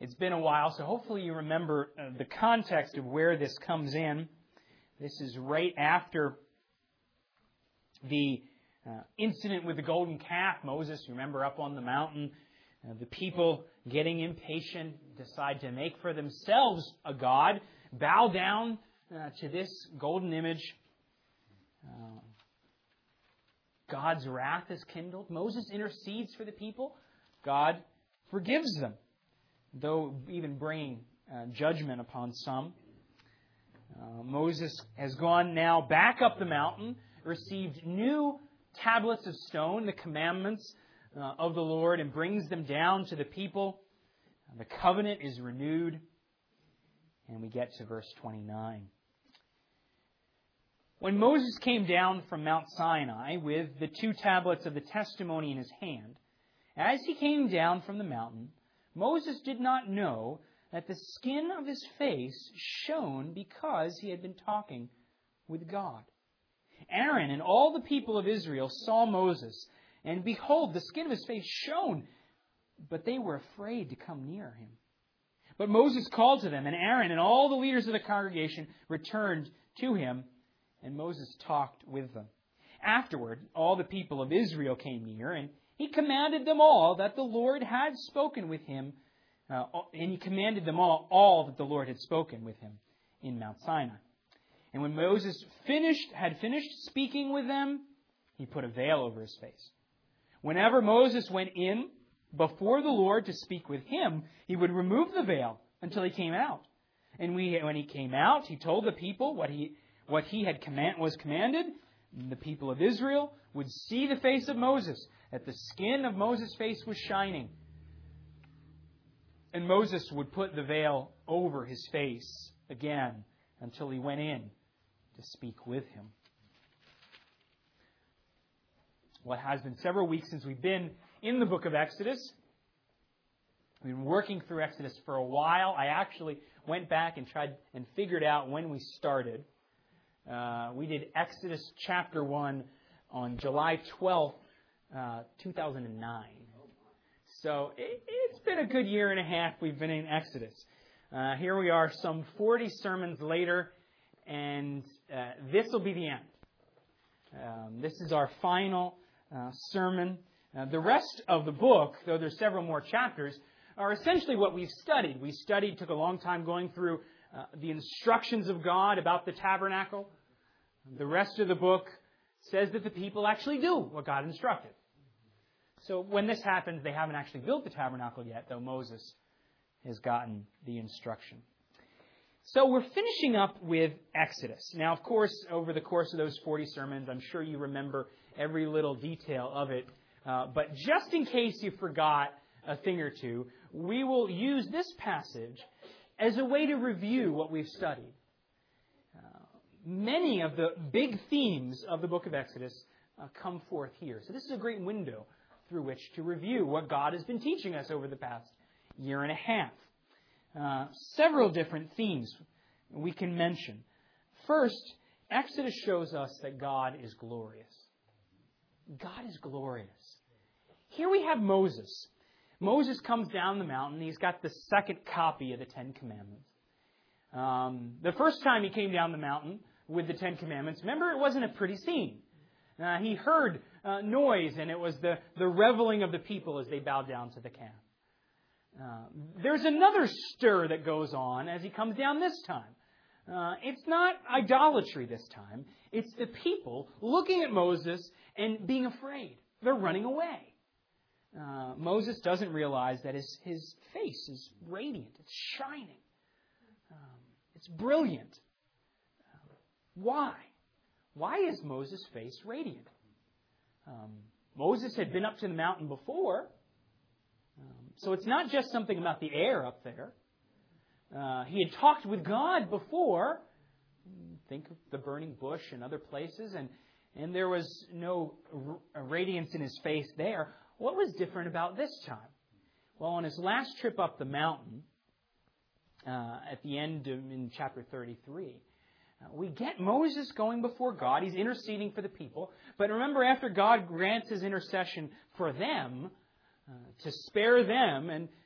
It's been a while, so hopefully you remember the context of where this comes in. This is right after the incident with the golden calf. Moses, remember, up on the mountain, the people getting impatient decide to make for themselves a god, bow down to this golden image. God's wrath is kindled. Moses intercedes for the people. God forgives them, though even bringing judgment upon some. Moses has gone now back up the mountain, received new tablets of stone, the commandments of the Lord, and brings them down to the people. The covenant is renewed, and we get to verse 29. When Moses came down from Mount Sinai with the 2 tablets of the testimony in his hand, as he came down from the mountain, Moses did not know that the skin of his face shone because he had been talking with God. Aaron and all the people of Israel saw Moses, and behold, the skin of his face shone, but they were afraid to come near him. But Moses called to them, and Aaron and all the leaders of the congregation returned to him, and Moses talked with them. Afterward, all the people of Israel came near, and he commanded them all that the Lord had spoken with him, and he commanded them all that the Lord had spoken with him in Mount Sinai. And when Moses had finished speaking with them, he put a veil over his face. Whenever Moses went in before the Lord to speak with him, he would remove the veil until he came out. And when he came out, he told the people what he was commanded. And the people of Israel would see the face of Moses, that the skin of Moses' face was shining. And Moses would put the veil over his face again until he went in to speak with him. Well, it has been several weeks since we've been in the book of Exodus. We've been working through Exodus for a while. I actually went back and tried and figured out when we started. We did Exodus chapter 1 on July 12th, 2009. So it's been a good year and a half we've been in Exodus. Here we are some 40 sermons later, and this will be the end. This is our final sermon. The rest of the book, though there's several more chapters, are essentially what we've studied. We took a long time going through the instructions of God about the tabernacle. The rest of the book says that the people actually do what God instructed. So when this happens, they haven't actually built the tabernacle yet, though Moses has gotten the instruction. So we're finishing up with Exodus. Now, of course, over the course of those 40 sermons, I'm sure you remember every little detail of it. But just in case you forgot a thing or two, we will use this passage as a way to review what we've studied. Many of the big themes of the book of Exodus come forth here. So this is a great window through which to review what God has been teaching us over the past year and a half. Several different themes we can mention. First, Exodus shows us that God is glorious. God is glorious. Here we have Moses. Moses comes down the mountain. He's got the second copy of the 10 Commandments. The first time he came down the mountain with the 10 Commandments, remember, it wasn't a pretty scene. He heard noise, and it was the reveling of the people as they bowed down to the calf. There's another stir that goes on as he comes down this time. It's not idolatry this time. It's the people looking at Moses and being afraid. They're running away. Moses doesn't realize that his face is radiant. It's shining. It's brilliant. Why? Why is Moses' face radiant? Moses had been up to the mountain before. So it's not just something about the air up there. He had talked with God before. Think of the burning bush and other places. And there was no radiance in his face there. What was different about this time? Well, on his last trip up the mountain, at the end in chapter 33, we get Moses going before God. He's interceding for the people. But remember, after God grants his intercession for them, to spare them and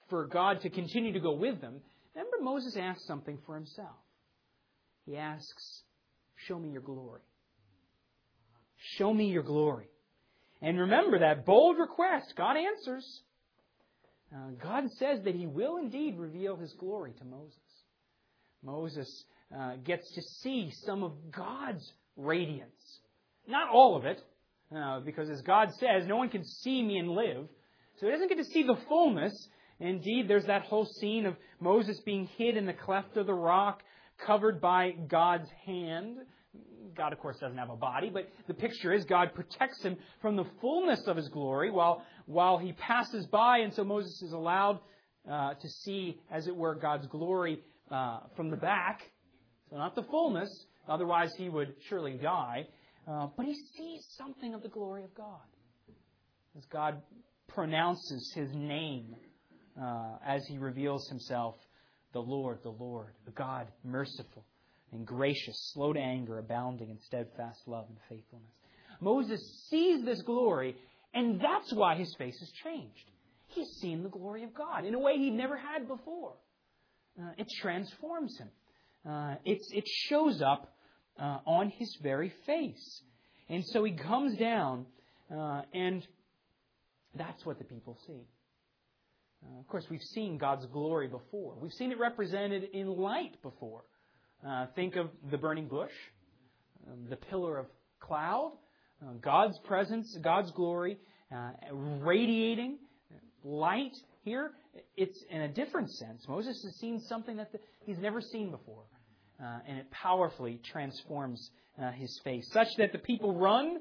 for God to continue to go with them, remember Moses asks something for himself. He asks, show me your glory. Show me your glory. And remember that bold request, God answers. God says that He will indeed reveal His glory to Moses. Moses gets to see some of God's radiance. Not all of it, because as God says, no one can see me and live. So he doesn't get to see the fullness. Indeed, there's that whole scene of Moses being hid in the cleft of the rock, covered by God's hand. God, of course, doesn't have a body, but the picture is God protects him from the fullness of His glory while he passes by. And so Moses is allowed to see, as it were, God's glory from the back. So not the fullness, otherwise he would surely die. But he sees something of the glory of God as God pronounces His name as He reveals Himself, the Lord, the God merciful and gracious, slow to anger, abounding in steadfast love and faithfulness. Moses sees this glory, and that's why his face has changed. He's seen the glory of God in a way he never had before. It transforms him. It shows up on his very face. And so he comes down, and that's what the people see. Of course, we've seen God's glory before. We've seen it represented in light before. Think of the burning bush, the pillar of cloud, God's presence, God's glory, radiating light here. It's in a different sense. Moses has seen something that he's never seen before. And it powerfully transforms his face, such that the people run.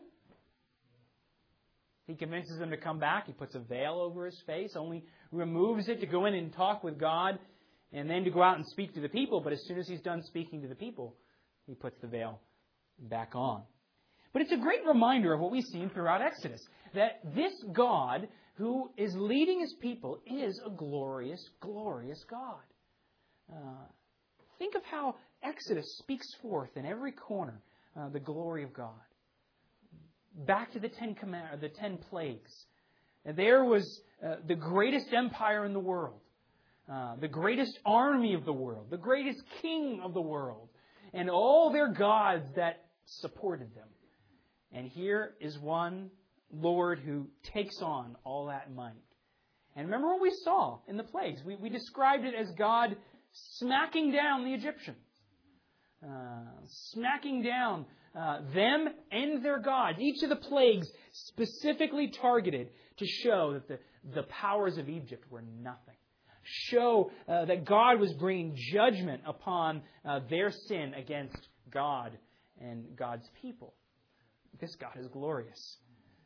He convinces them to come back. He puts a veil over his face, only removes it to go in and talk with God, and then to go out and speak to the people. But as soon as he's done speaking to the people, he puts the veil back on. But it's a great reminder of what we've seen throughout Exodus, that this God who is leading His people is a glorious, glorious God. Think of how Exodus speaks forth in every corner the glory of God. Back to the 10 plagues. There was the greatest empire in the world, the greatest army of the world, the greatest king of the world, and all their gods that supported them. And here is one Lord who takes on all that might. And remember what we saw in the plagues. We described it as God smacking down the Egyptians. Smacking down them and their gods. Each of the plagues specifically targeted to show that the powers of Egypt were nothing. Show that God was bringing judgment upon their sin against God and God's people. This God is glorious.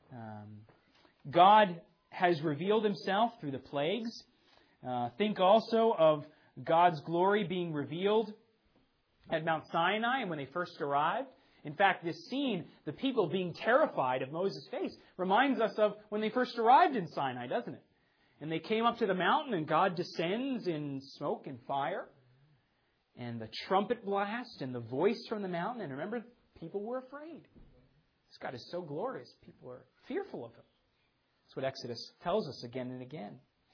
God has revealed Himself through the plagues. Think also of God's glory being revealed at Mount Sinai and when they first arrived. In fact, this scene, the people being terrified of Moses' face, reminds us of when they first arrived in Sinai, doesn't it? And they came up to the mountain and God descends in smoke and fire. And the trumpet blast and the voice from the mountain. And remember, people were afraid. This God is so glorious. People are fearful of Him. That's what Exodus tells us again and again.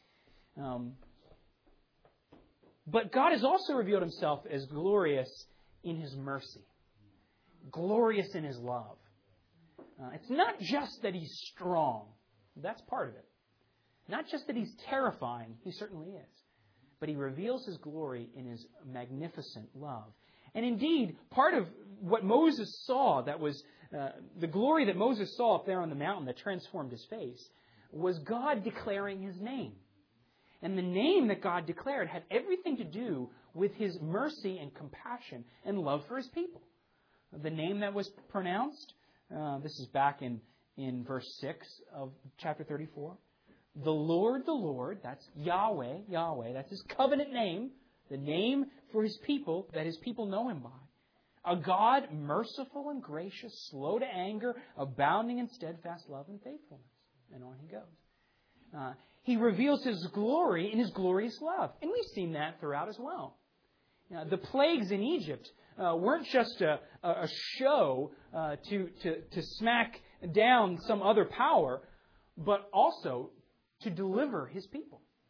But God has also revealed Himself as glorious in His mercy. Glorious in His love. It's not just that He's strong. That's part of it. Not just that He's terrifying. He certainly is. But He reveals His glory in His magnificent love. And indeed, part of what Moses saw, that was the glory that Moses saw up there on the mountain that transformed his face, was God declaring His name. And the name that God declared had everything to do with His mercy and compassion and love for His people. The name that was pronounced, this is back in verse 6 of chapter 34. The Lord, that's Yahweh, that's His covenant name, the name for His people, that His people know Him by. A God merciful and gracious, slow to anger, abounding in steadfast love and faithfulness. And on he goes. He reveals His glory in His glorious love. And we've seen that throughout as well. The plagues in Egypt weren't just a show to smack down some other power, but also to deliver His people.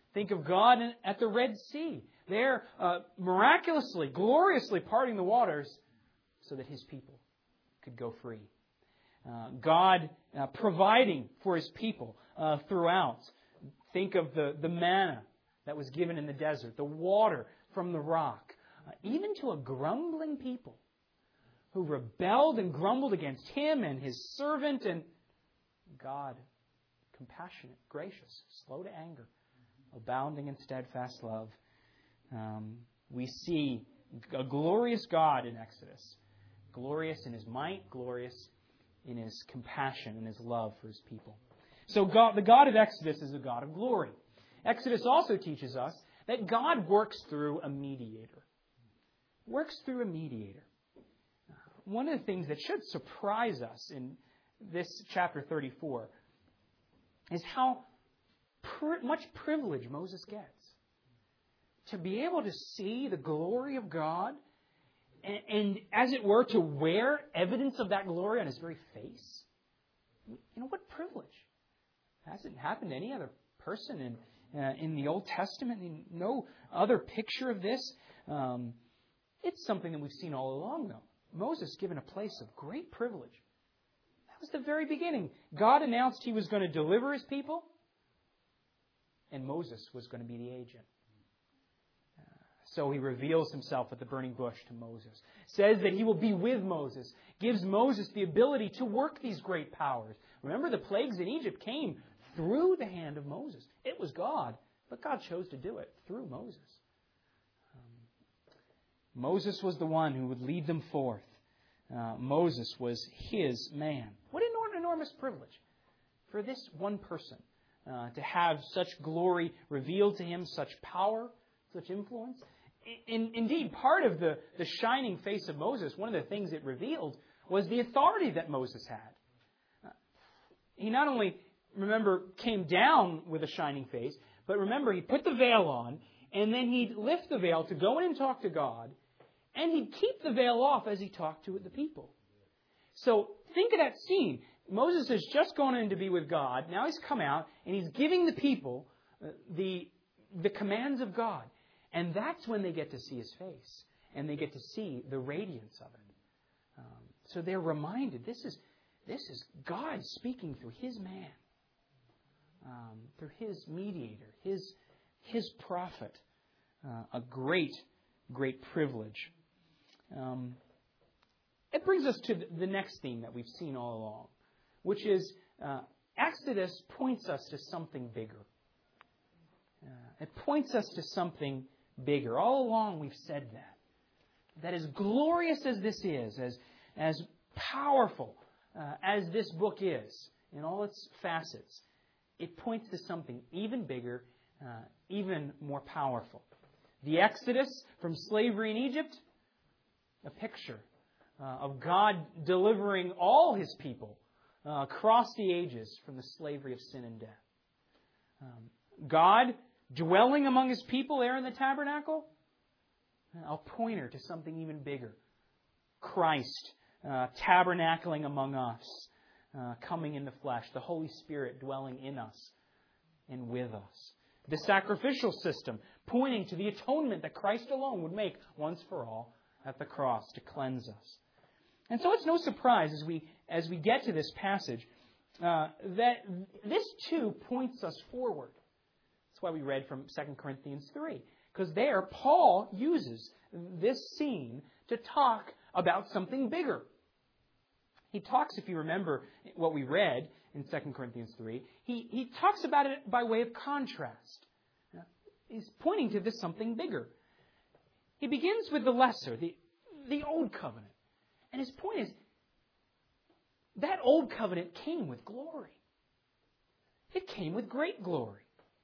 Think of God at the Red Sea. There, miraculously, gloriously parting the waters so that His people could go free. God providing for His people throughout. Think of the manna that was given in the desert, the water from the rock, even to a grumbling people who rebelled and grumbled against Him and His servant, and God, compassionate, gracious, slow to anger, abounding in steadfast love. We see a glorious God in Exodus, glorious in His might, glorious in His compassion and His love for His people. So the God of Exodus is a God of glory. Exodus also teaches us that God works through a mediator. Works through a mediator. One of the things that should surprise us in this chapter 34 is how much privilege Moses gets. To be able to see the glory of God and, as it were, to wear evidence of that glory on His very face. What privilege. It hasn't happened to any other person in the Old Testament. No other picture of this. It's something that we've seen all along, though. Moses given a place of great privilege. That was the very beginning. God announced He was going to deliver His people, and Moses was going to be the agent. So He reveals Himself at the burning bush to Moses. Says that He will be with Moses. Gives Moses the ability to work these great powers. Remember, the plagues in Egypt came through the hand of Moses. It was God, but God chose to do it through Moses. Moses was the one who would lead them forth. Moses was His man. What an enormous privilege for this one person to have such glory revealed to him, such power, such influence. Indeed, part of the shining face of Moses, one of the things it revealed, was the authority that Moses had. He not only, remember, came down with a shining face, but remember, he put the veil on, and then he'd lift the veil to go in and talk to God, and he'd keep the veil off as he talked to the people. So think of that scene. Moses has just gone in to be with God. Now he's come out, and he's giving the people the commands of God. And that's when they get to see His face, and they get to see the radiance of it. So they're reminded, this is God speaking through His man, through His mediator, His prophet. A great privilege. It brings us to the next theme that we've seen all along, which is Exodus points us to something bigger. It points us to something bigger. All along we've said that as glorious as this is, as powerful as this book is in all its facets, it points to something even bigger, even more powerful. The Exodus from slavery in Egypt, a picture of God delivering all His people across the ages from the slavery of sin and death. God dwelling among His people there in the tabernacle, a pointer to something even bigger. Christ tabernacling among us, coming in the flesh, the Holy Spirit dwelling in us and with us. The sacrificial system pointing to the atonement that Christ alone would make once for all at the cross to cleanse us. And so it's no surprise as we get to this passage that this too points us forward. That's why we read from 2 Corinthians 3. Because there, Paul uses this scene to talk about something bigger. He talks, if you remember what we read in 2 Corinthians 3, he talks about it by way of contrast. He's pointing to this something bigger. He begins with the lesser, the Old Covenant. And his point is, that Old Covenant came with glory. It came with great glory.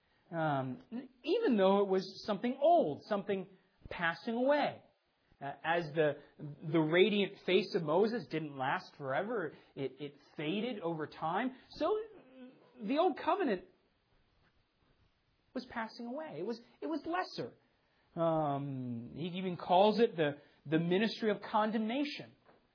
Even though it was something old, something passing away. As the radiant face of Moses didn't last forever, it faded over time. So the Old Covenant was passing away. It was lesser. He even calls it the ministry of condemnation.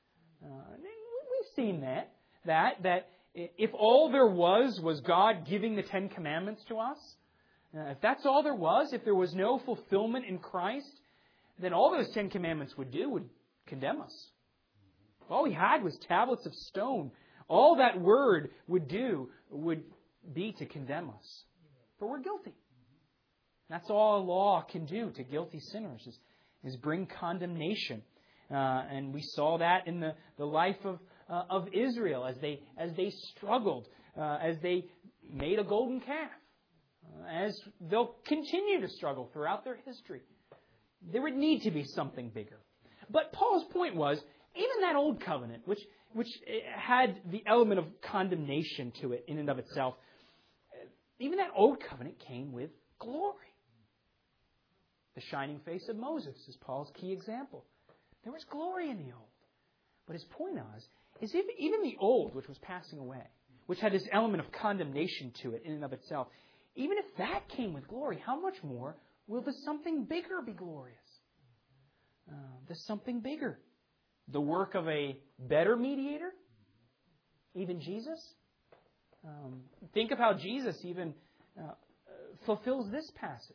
We've seen that if all there was God giving the Ten Commandments to us, If that's all there was, if there was no fulfillment in Christ, then all those 10 Commandments would do would condemn us. All we had was tablets of stone. All that Word would do would be to condemn us. For we're guilty. That's all a law can do to guilty sinners, is bring condemnation. And we saw that in the life of Israel as they struggled, as they made a golden calf, as they'll continue to struggle throughout their history. There would need to be something bigger. But Paul's point was, even that old covenant, which had the element of condemnation to it in and of itself, even that old covenant came with glory. The shining face of Moses is Paul's key example. There was glory in the old. But his point is if even the old, which was passing away, which had this element of condemnation to it in and of itself, even if that came with glory, how much more will the something bigger be glorious? The something bigger. The work of a better mediator? Even Jesus? Think of how Jesus even fulfills this passage.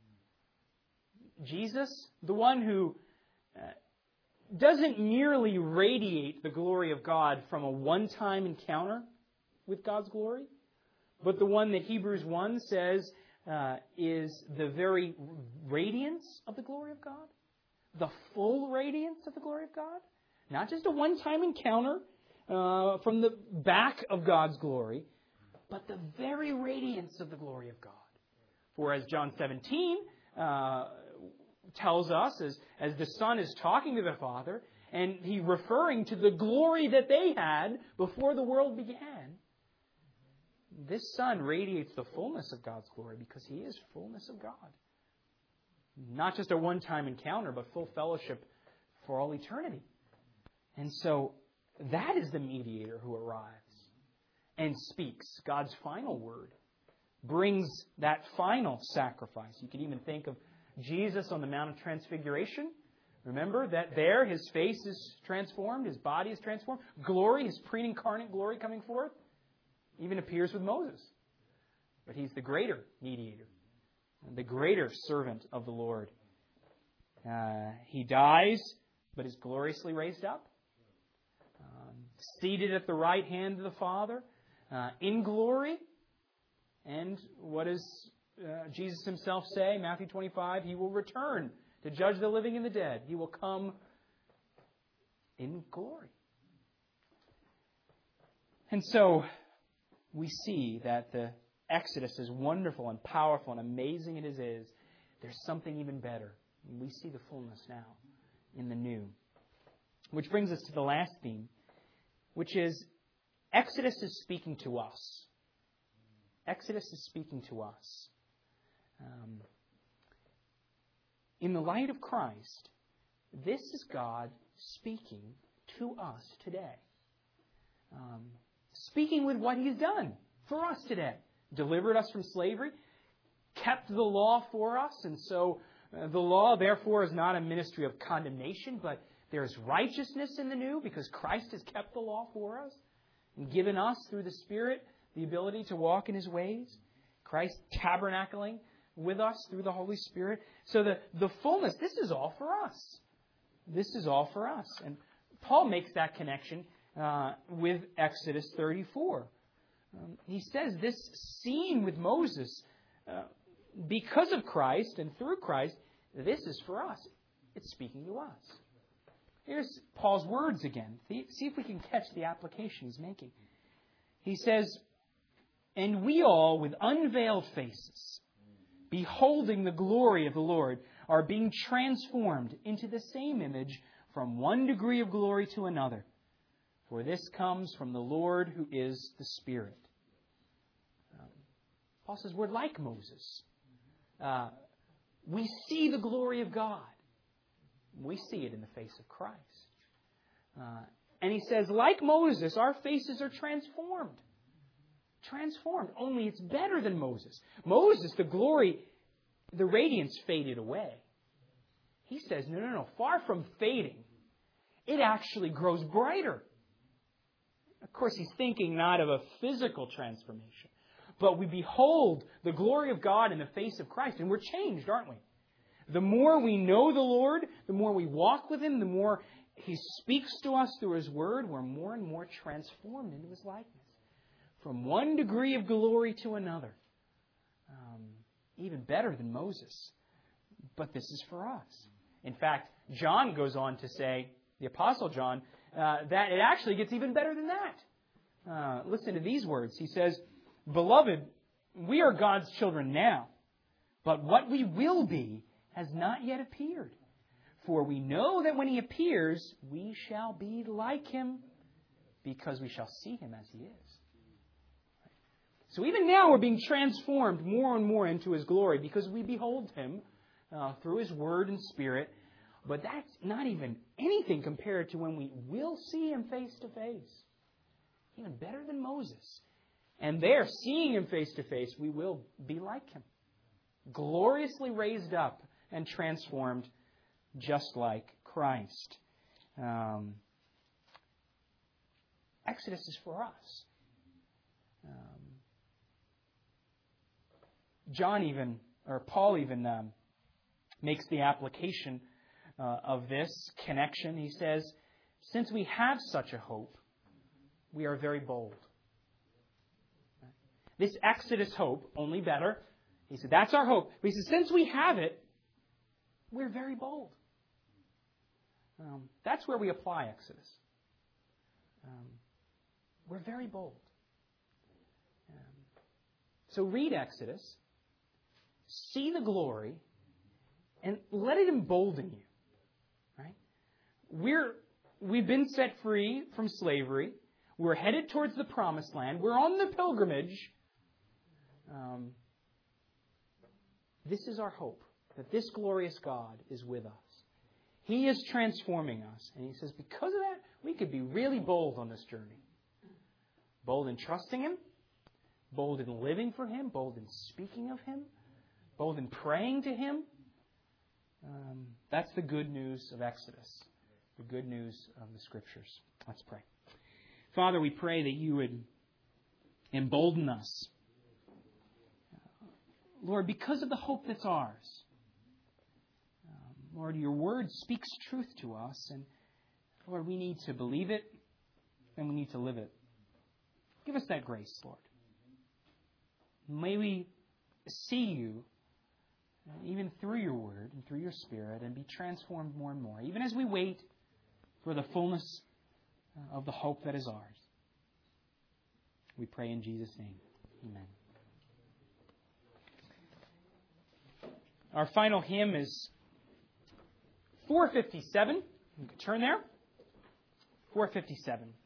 Jesus, the one who doesn't merely radiate the glory of God from a one-time encounter with God's glory, but the one that Hebrews 1 says is the very radiance of the glory of God, the full radiance of the glory of God, not just a one-time encounter from the back of God's glory, but the very radiance of the glory of God. For as John 17 tells us, as the Son is talking to the Father, and He's referring to the glory that they had before the world began, this Son radiates the fullness of God's glory because He is fullness of God. Not just a one-time encounter, but full fellowship for all eternity. And so that is the mediator who arrives and speaks God's final word, brings that final sacrifice. You can even think of Jesus on the Mount of Transfiguration. Remember that there His face is transformed, His body is transformed. Glory, His pre-incarnate glory coming forth, even appears with Moses. But He's the greater mediator, the greater servant of the Lord. He dies, but is gloriously raised up. Seated at the right hand of the Father, in glory. And what does Jesus Himself say? Matthew 25, He will return to judge the living and the dead. He will come in glory. And so we see that the Exodus, as wonderful and powerful and amazing it is, there's something even better. We see the fullness now in the new. Which brings us to the last theme, which is Exodus is speaking to us. Exodus is speaking to us. In the light of Christ, this is God speaking to us today. Speaking with what He's done for us today. Delivered us from slavery, kept the law for us, and so the law, therefore, is not a ministry of condemnation, but there's righteousness in the new because Christ has kept the law for us and given us, through the Spirit, the ability to walk in His ways. Christ tabernacling with us through the Holy Spirit. So the fullness, this is all for us. This is all for us. And Paul makes that connection with Exodus 34. He says this scene with Moses, because of Christ and through Christ, this is for us. It's speaking to us. Here's Paul's words again. See if we can catch the application he's making. He says, "And we all, with unveiled faces, beholding the glory of the Lord, are being transformed into the same image from one degree of glory to another. For this comes from the Lord who is the Spirit." Paul says we're like Moses. We see the glory of God. We see it in the face of Christ. And he says, like Moses, our faces are transformed. Transformed. Only it's better than Moses. Moses, the glory, the radiance faded away. He says, no. Far from fading, it actually grows brighter. Of course, he's thinking not of a physical transformation, but we behold the glory of God in the face of Christ, and we're changed, aren't we? The more we know the Lord, the more we walk with Him, the more He speaks to us through His Word, we're more and more transformed into His likeness. From one degree of glory to another. Even better than Moses. But this is for us. In fact, John goes on to say, the Apostle John, that it actually gets even better than that. Listen to these words. He says, "Beloved, we are God's children now, but what we will be has not yet appeared. For we know that when He appears, we shall be like Him, because we shall see Him as He is." So even now we're being transformed more and more into His glory because we behold Him through His Word and Spirit. But that's not even anything compared to when we will see Him face to face. Even better than Moses. And there, seeing Him face to face, we will be like Him. Gloriously raised up and transformed just like Christ. Exodus is for us. Paul even makes the application of this connection. He says, since we have such a hope, we are very bold. This Exodus hope, only better. He said, that's our hope. But he says, since we have it, we're very bold. That's where we apply Exodus. We're very bold. So read Exodus, see the glory, and let it embolden you. Right? We've been set free from slavery. We're headed towards the promised land. We're on the pilgrimage. This is our hope, that this glorious God is with us. He is transforming us. And He says, because of that, we could be really bold on this journey. Bold in trusting Him. Bold in living for Him. Bold in speaking of Him. Bold in praying to Him. That's the good news of Exodus. The good news of the Scriptures. Let's pray. Father, we pray that You would embolden us. Lord, because of the hope that's ours. Lord, Your Word speaks truth to us. And Lord, we need to believe it and we need to live it. Give us that grace, Lord. May we see You even through Your Word and through Your Spirit and be transformed more and more, even as we wait for the fullness of the hope that is ours. We pray in Jesus' name. Amen. Our final hymn is 457. You can turn there. 457.